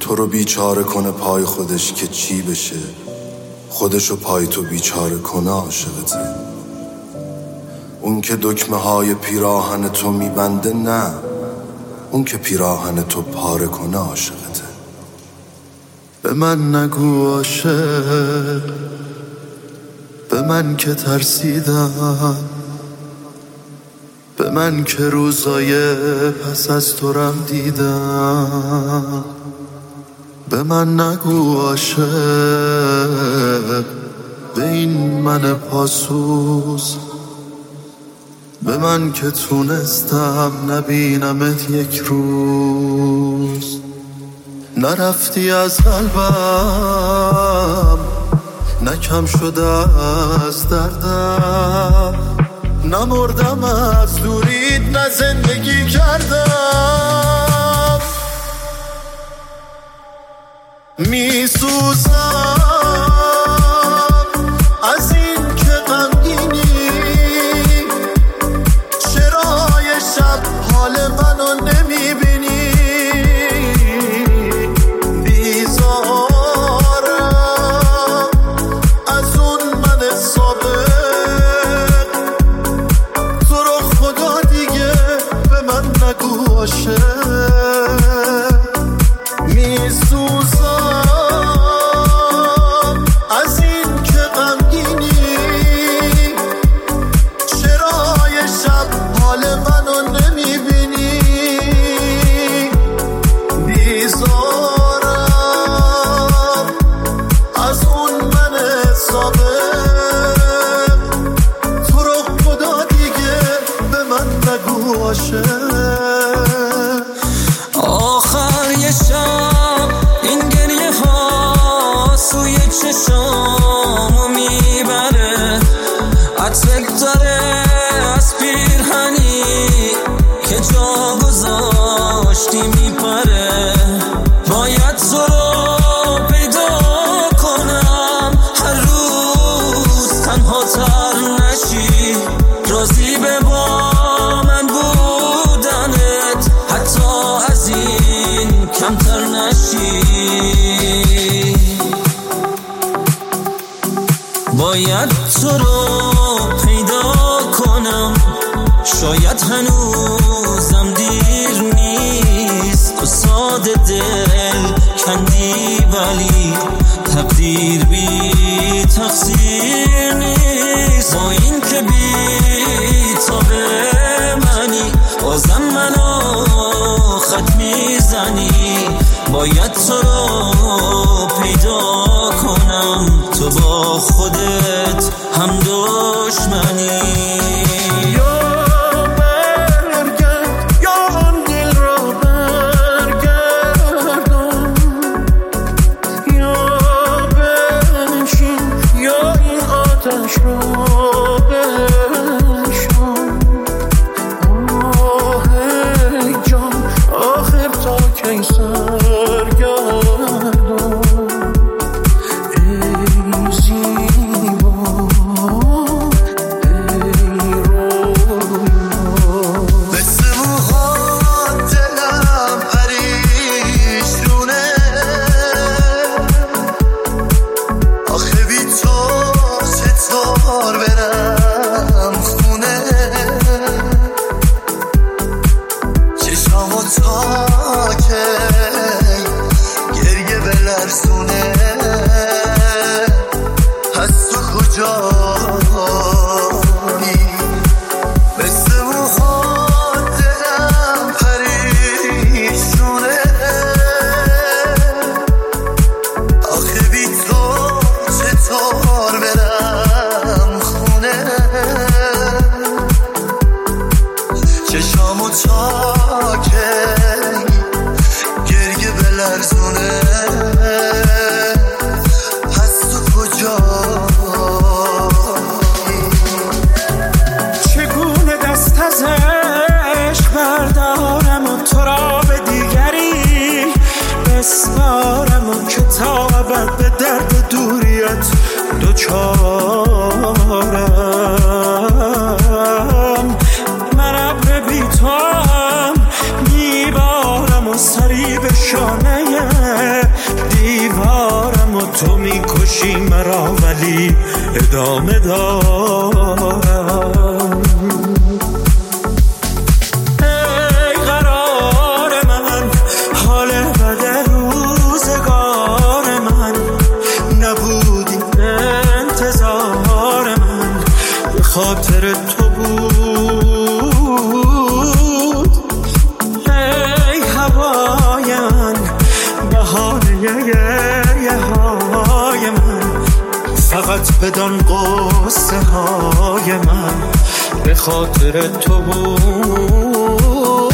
تو رو بیچاره کنه پای خودش که چی بشه، خودشو پای تو بیچاره کنه عاشقته. اون که دکمه های پیراهن تو میبنده نه، اون که پیراهن تو پاره کنه عاشقته. به من نگو عاشق، به من که ترسیدم، به من که روزای پس از تو رم دیدم. به من نگو عاشق، به این من پاسوز، به من که تونستم نبینمت یک روز. نرفتی از قلبم، نکم شده از دردم، نمردم از دورید نه زندگی کردم. میسوزم از این که غمگینی، چرا یه شب حال منو نمیبینی؟ بیزارم از اون من سابق، تو رو خدا دیگه به من نگو عاشق. میسوزم از این که غمگینی، چرا یه شب حال منو نمیبینی؟ بیزارم از اون من سابق، تو رو خدا دیگه به من نگو عاشق. آخر یه شب این گریه ها سوی چشامو میبره، عطرت داره از پیرهنی که جا گذاشتی میپره. باید تو رو پیدا کنم، هر روز تنها تر نشی، راضی به با من بودنت، حتی از این کمتر نشی. باید تو رو پیدا کنم، شاید هنوزم دیر نیست. تو ساده دل کندی ولی تقدیر بی تقصیر نیست. با این که بی تابه منی، بازم منو خط میزنی. باید تو رو پیدا کنم، تو با خودت هم دشمنی. چشامو تا که گریه بلرزونه، پس تو کجایی؟ چگونه دست از عشق بردارم و تو را به دیگری بسپارم و که تا ابد به درد دوریت دوچارم. من ابر بی توام میبارم و سری به شانه تو میکشی مرا ولی ادامه دارم. ای قرار من، حال بد روزگار من، نبودی انتظار من، به خاطر تو بود. ای هوای من، بهانه گریه های من، فقط بدان قصه های من به خاطر تو بود.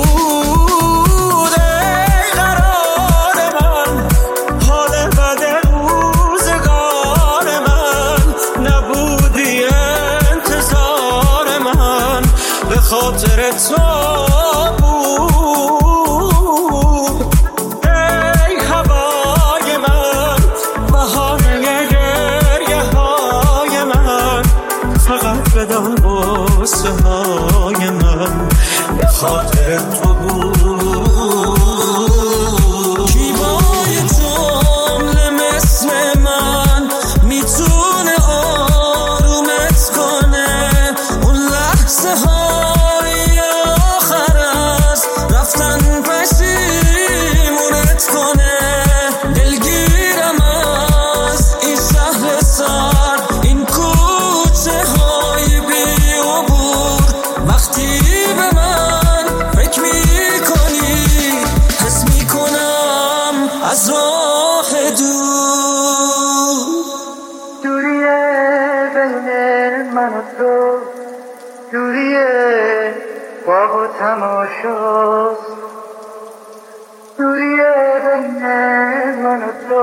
ای قرار من، حال بد روزگار من، نبودی انتظار من، به خاطر تو بدان قصه های من به خاطر تو بود. شیوای جمله مثل من میتونه آرومت کنه، اون لحظه های آخر از رفتن پشیمونت کنه. دلگیرم از این شهر سر، این کوچه های بی عبور، وقتی به من فکر میکنی حس میکنم از راه دور. دوریه بین من و تو، دوریه باغ و تماشاست، دوریه بین من و تو،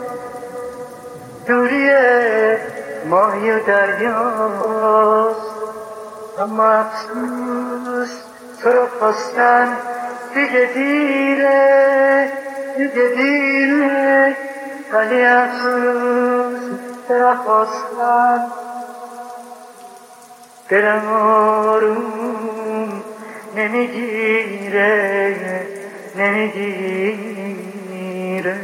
دوریه ماهی و دریاست. اما افسوس تو رو خواستن دیگه دیره، دیگه دیره، ولی افسوس تو رو خواستن دلم آروم نمیگیره، نمیگیره.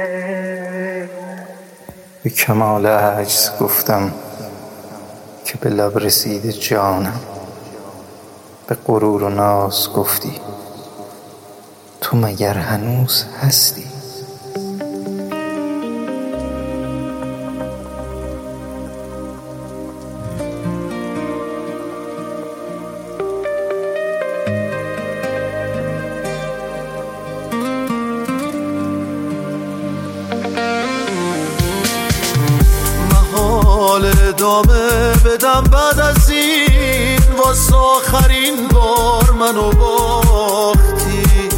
به کمال عجز گفتم که به لب رسیده جانم، به غرور و ناز گفتی تو مگر هنوز هستی. ادامه بدم بعد از این، واسه آخرین بار منو باختی.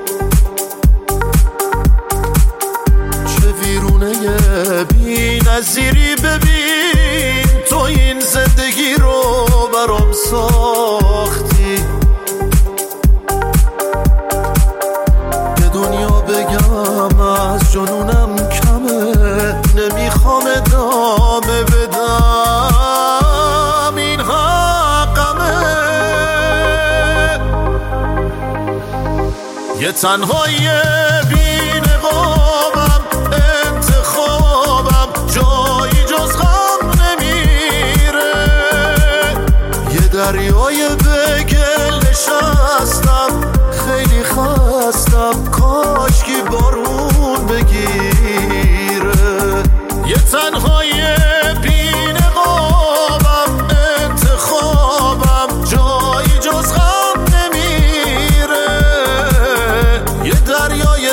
چه ویرونه بی نظیری، ببین تو این زندگی رو برام ساختی. به دنیا بگم از جنونم کمه، نمیخوام ادامه بدم، این حقمه. یه تنهایی بی نقابم، انتخابم جایی جز غم نمیره. یه دریای به گل نشستم، خیلی خستم، کاشکی بارون بگیره. یه تنهایی بی نقابم، انتخابم جایی جز غم نمیره. یه دریای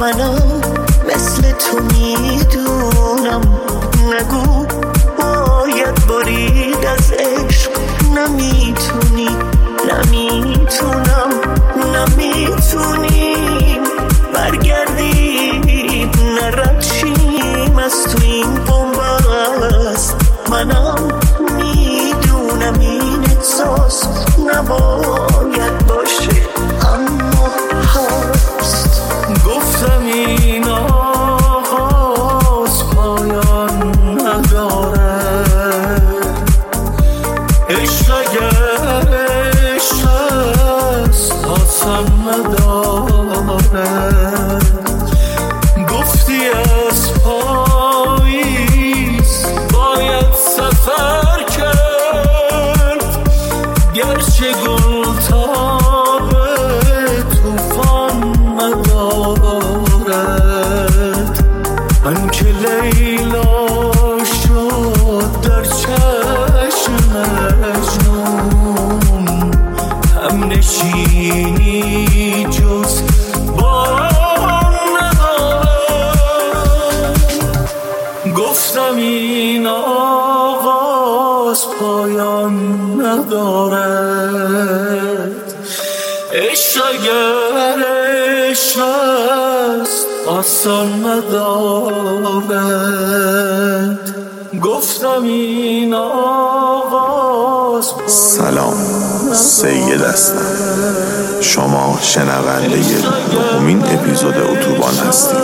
منم مثل تو میدونم، نگو باید برید از عشق، نمیتونی نمیتونم نمیتونیم برگردیم نرد شیم از تو این بنبست. منم میدونم این احساس نباید باشه اما هست. گفتم این آغاز پایان نداره، عشق اگر عشق است آسان نداره. گفتی از پاییز باید سفر کرد، گرچه گل تاب توفان ندارد. من که لیلا شد در چشم مجنون، هم نشینی جز باران ندارد. گفتم این آغاز پایان ندارد، عشق اگر عشق است آسان ندارد. گفتم این آغاز. سلام، سید هستم. شما شنونده نهمین اپیزود اتوبان هستید.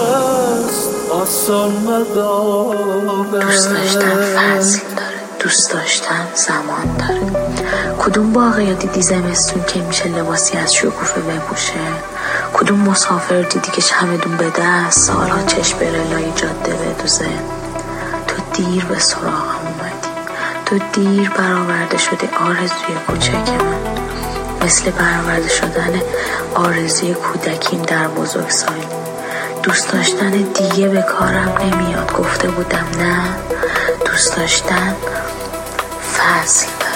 دوست داشتن فصل داره، دوست داشتن زمان داره. کدوم باغ یا دیدی زمستون که میشه لباسی از شکوفه بپوشه؟ کدوم مسافر دیدی که چمدون به دست سالها چشم بره لای جاده بدوزه؟ تو دیر به سراغم اومدی، تو دیر برآورده شده آرزوی کوچک من، مثل برآورده شدن آرزوی کودکیم در بزرگسالی. دوست داشتن دیگه به کارم نمیاد، گفته بودم نه. دوست داشتن فصل داره.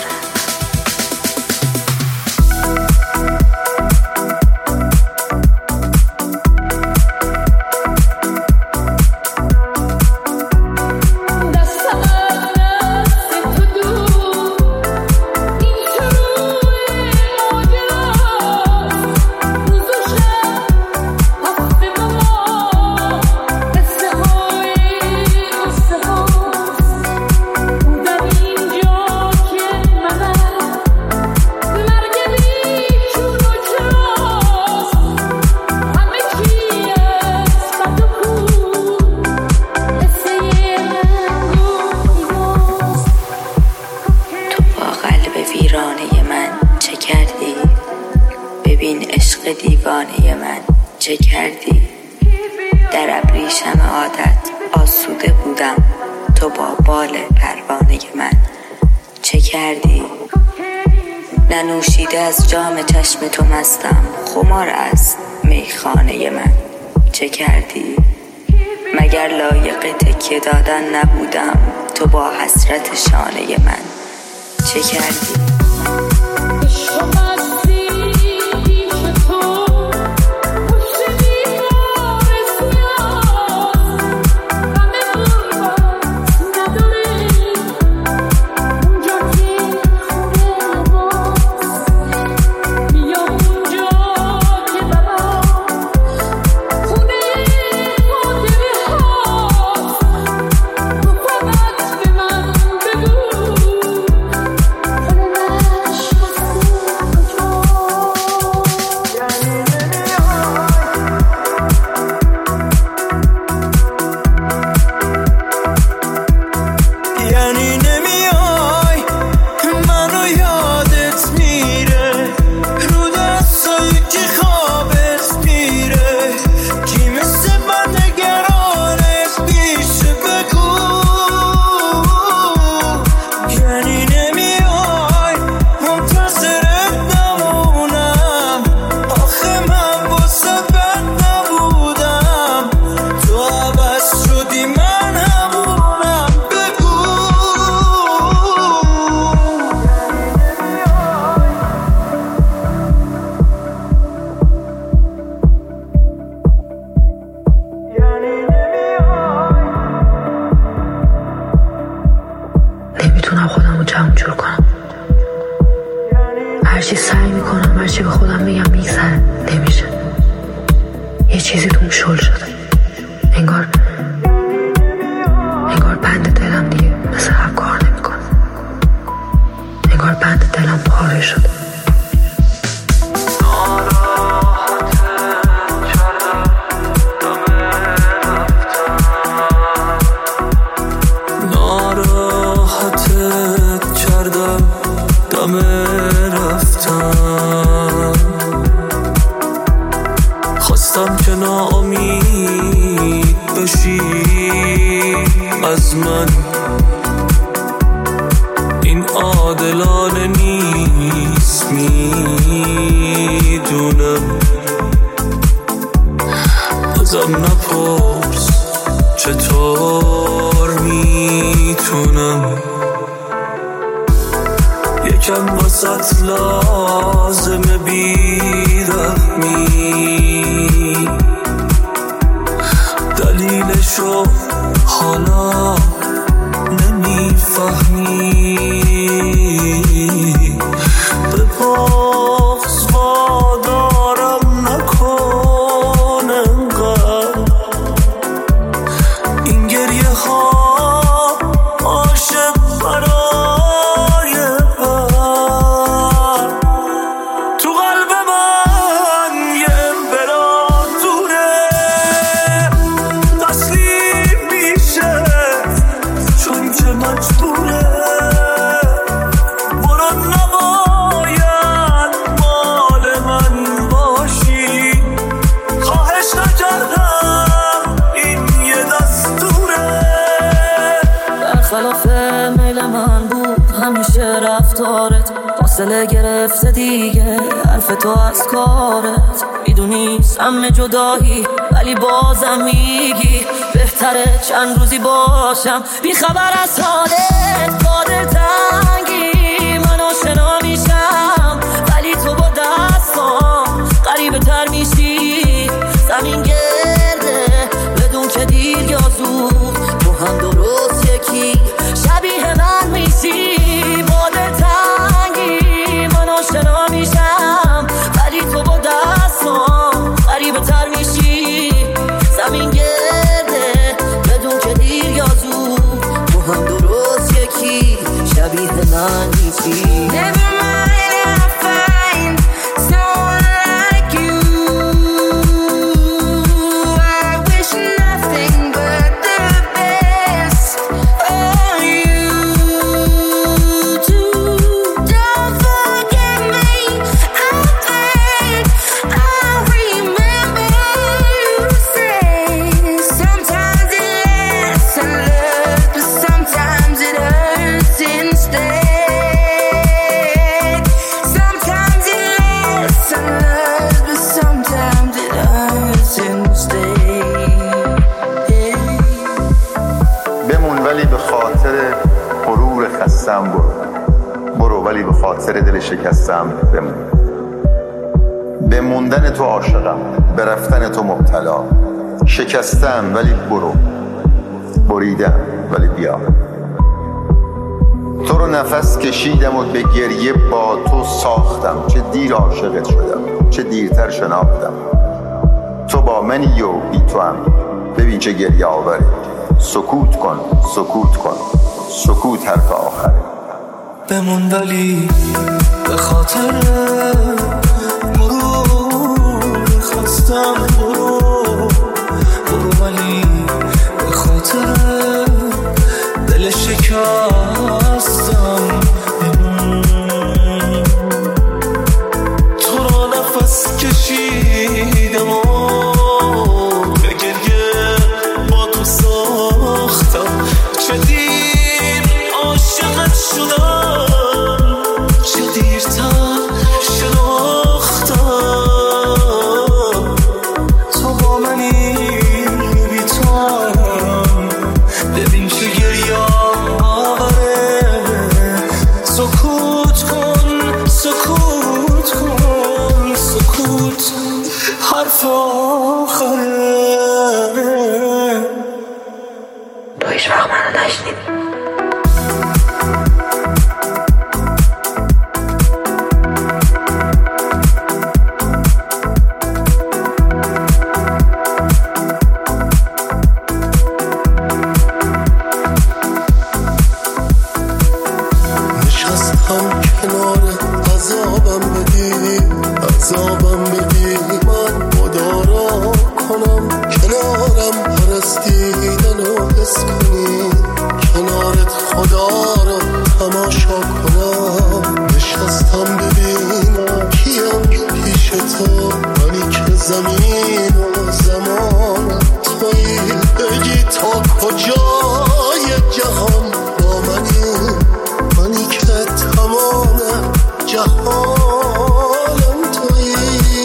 دیوانه من چه کردی؟ در ابریشم عادت آسوده بودم، تو با بال پروانه من چه کردی؟ ننوشیده از جام چشم تو مستم، خمار از میخانه من چه کردی؟ مگر لایق تکیه دادن نبودم، تو با حسرت شانه من چه کردی؟ سعی میکنم هرچی به خودم بگم میگذره، نمیشه. یه چیزی توم شل شده، انگار بند دلم دیگه مثل قبل کار نمیکنه، انگار بند دلم پاره شده. ناراحتت کردم دم رفتم، خواستم که ناامید بشی از من، این عادلانه نیست میدونم، ازم نپرس چطور میتونم، یکم واسط لازمه بیرحمی، دلیلشو حالا نمیفهمی، به بغض وادارم نکن انقدر، این گریه ها عاشق برای بر، تو قلب من یه امپراتوره تسلیم میشه چون که مجبوره، برو نباید مال من باشی، خواهش نکردم این یه دستوره، برخلاف میل من بود همیشه رفتارت، فاصله گرفته دیگه حرف تو از کارت، میدونی سم جدایی ولی بازم میگی بهتره چند روزی باشم بی خبر از حالت، قادر تنگی من آشنا میشم ولی تو با دستام قریبه تر میشی، زمین گرده بدون که دیر یا زود، تو هم درست یکی شبیه من میشی، قادر تنگی من آشنا میشم ولی تو با دستام قریبه تر میشی، زمین گرده بدون که دیر یا زود، تو هم درست یکی شبیه من میشی. ولی به خاطر غرور خستم برو ولی به خاطر دل شکستم بمون، به موندن تو عاشقم، به رفتن تو مبتلا، شکستم ولی برو، بریدم ولی بیا، تو رو نفس کشیدم و به گریه با تو ساختم، چه دیر عاشقت شدم چه دیرتر شناختم، تو با منی و بی تو هم ببین چه گریه آوره، سکوت کن سکوت کن، سکوت حرف آخره، بمون ولی به خاطر مرور خواستم برو ولی به خاطر دل شکستم تو را نفس کشیدم و به گریه با تو ساختم، چه دیر عاشقت شدم چه دیرتر شناختم، تو با منی بی تو هم ببین چه گریه آوره، سکوت کن سکوت کن، سکوت حرف آخره. تو هیچ وقت منو نشنیدی. عذابم بدی من مدارا کنم کنارم پرستیدن و حس کنی کنارت خدا رو تماشا کنم نشستم ببینم کیم پیش تو منی که زمین و زمان تویی بگی تا کجای جهان با منی که تمام جهانم تویی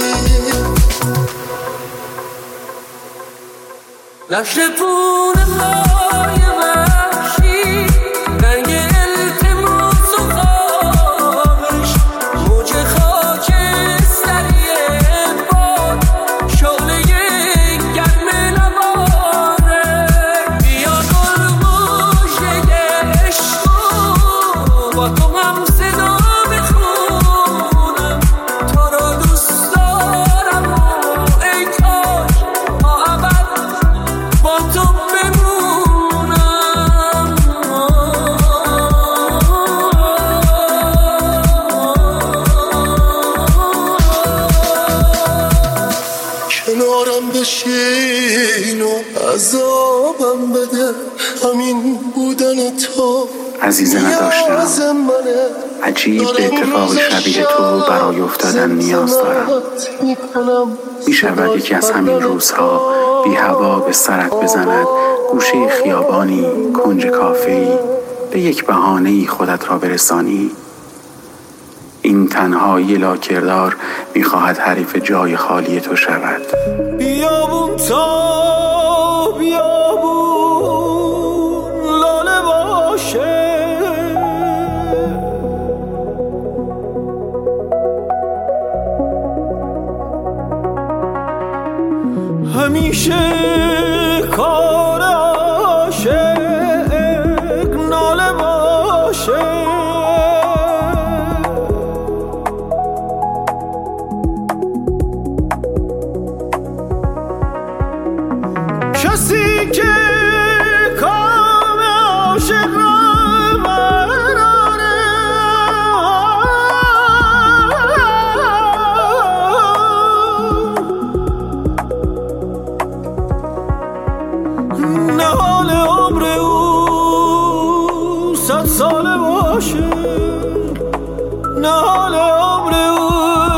لشت پونه های وحشی رنگ التماس و خوابش موج خاکستری باد شعله گرم لبانه بیا گل مژده عشق با تو هم صدا بخونم تو را دوست دارم و ای کاش تا ابد با تو بمونم کنارم بشین و عذابم بده همین بودن تو عزیز نداشتم عجیب به اتفاق شبیه تو برای افتادن نیاز دارم می شود یکی از همین روزها بی هوا به سرت بزند گوشه خیابانی کنج کافه‌ای به یک بهانه‌ای خودت را برسانی این تنهایی لاکردار می خواهد حریف جای خالی تو شود بیابون تا بیابون لاله باشه همیشه کار عاشق ناله باشه کسی که کام عاشق را براره نه حال عمر او 100 ساله باشه نه حال عمر او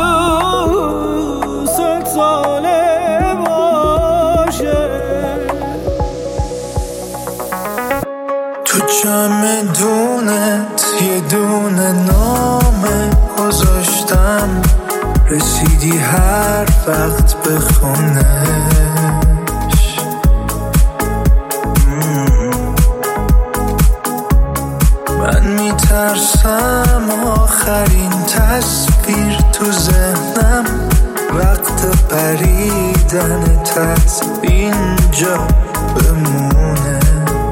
100 ساله باشه تو چمدونت یه دونه نامه گذاشتم رسیدی هر وقت به خونش من میترسم آخرین تصویر تو ذهنم وقت پریدنت از اینجا بمونه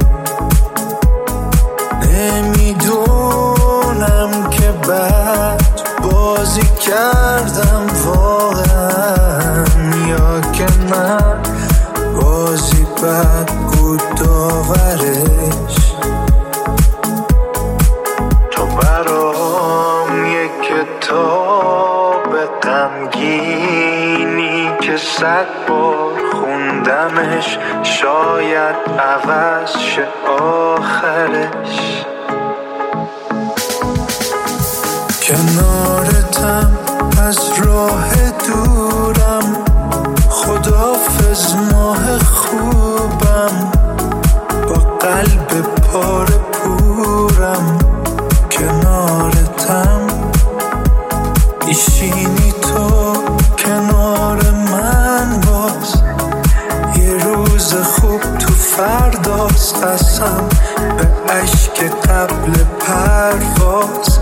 نمیدونم که بعد بازی کردم واقعا یا که من بازی بد بود داورش تو برام یک کتاب غمگینی که 100 بار خوندمش شاید عوض شه آخرش کنارتم از راه دورم خداحافظ ماه خوبم با قلب پاره پورم کنارتم میشینی تو کنار من باز یه روز خوب تو فرداست قسم به عشق قبل پرواز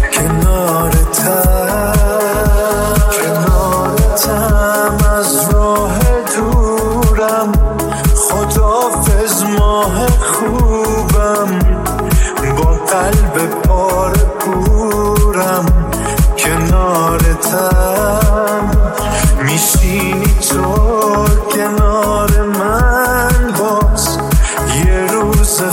کنارتم از راه دورم خداحافظ ماه خوبم با قلب پاره پورم کنارتم میشینی تو کنار من باز یه روز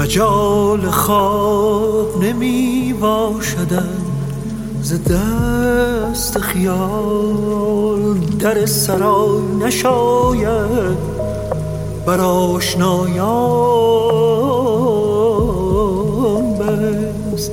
مجال خواب نمی باشدن ز دست خیال در سرای نشاید بر آشنایان بست.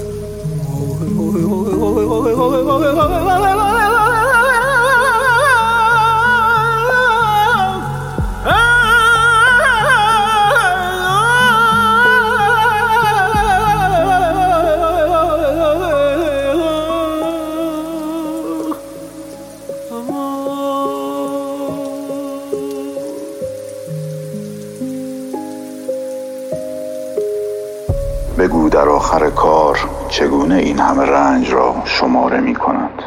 بگو در آخر کار چگونه این همه رنج را شماره می کنند؟